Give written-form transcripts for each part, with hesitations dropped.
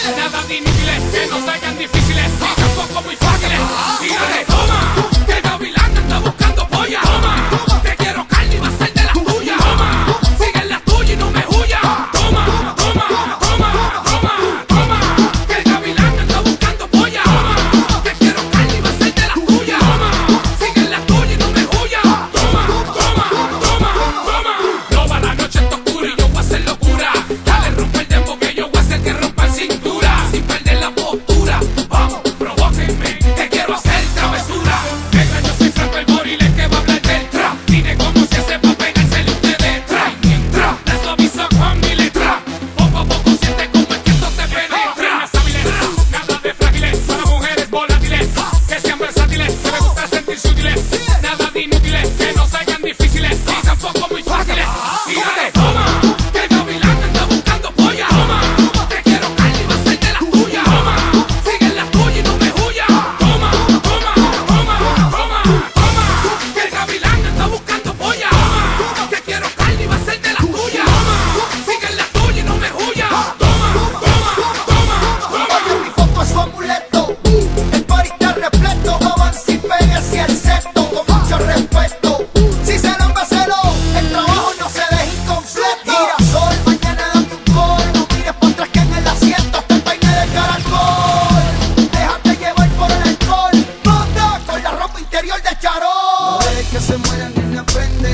Nada de inútiles, que no salgan difíciles, ni tampoco muy fáciles. Tírale, toma, que el gavilán anda buscando polla. Toma, que quiero carne y va a ser de la tuya. Toma, sigue en la tuya y no me huya. Toma, toma, toma, toma, toma, que el gavilán anda buscando polla. Toma, que quiero carne y va a ser de la tuya. Toma, sigue en la tuya y no me huya. Toma, toma, toma, toma. No va la noche está oscura y yo voy a hacer locura. Dale, rompe el dembow que yo voy a hacer que rompa el cintura. Sin perder la postura, vamos, provóquenme, que quiero hacer travesura. Venga, yo soy Franco el Gorila que va a hablar del trap. Dime cómo se hace pa' pegársele ustedes detrás. Y mientras la suavizo con mi letra, poco a poco siente como es que esto te penetra. Nada de frágiles, para mujeres volátiles, que sean versátiles, que me gusta sentirse útiles. Nada de inútiles, que no salgan difíciles, ni tampoco muy fáciles. Tírate, toma, que el gavilán anda buscando polla. Toma, te quiero carne y va a ser de la tuya. Toma, sigue en la tuya y no me huya. Toma, toma, toma, toma, toma, que el gavilán anda buscando polla. Toma, te quiero carne y va a ser de la tuya. Toma, sigue en la tuya y no me huya. Toma, toma, toma, toma. Mi foto es su amuleto, el party está repleto. Avance y pégase al sexto con mucho respeto. Si se lo empecelo, el trabajo no se deja incompleto. Girasol, mañana dame un gol. No mires para atrás que en el asiento está el peine de caracol. Déjate llevar por el alcohol. Nota con la ropa interior de charol. No dejes que se mueran ni aprende.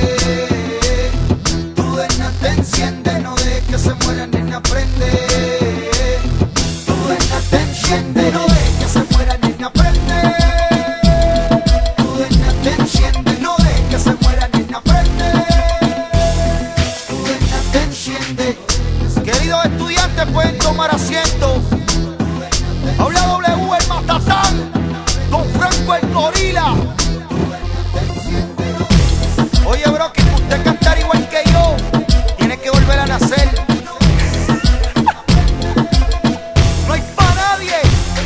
Tu nena te enciende. No dejes que se mueran ni aprende. Tu nena te enciende. No dejes que se mueran ni aprende. Tu nena te enciende. No dejes que se mueran ni aprende. Tu nena te enciende. Queridos estudiantes, pueden tomar asiento. Habla W el Matatán con Franco el Gorila. Oye, bro, que usted cantar igual que yo, tiene que volver a nacer. No hay pa' nadie.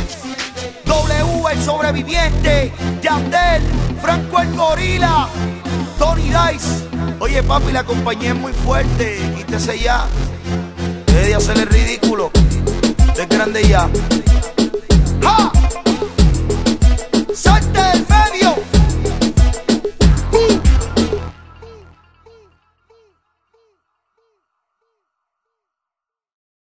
W el sobreviviente, Yandel, Franco el Gorila, Tony Dice. Oye, papi, la compañía es muy fuerte. Quítese ya. Deje de hacerle ridículo. Usted es grande ya. ¡Ja!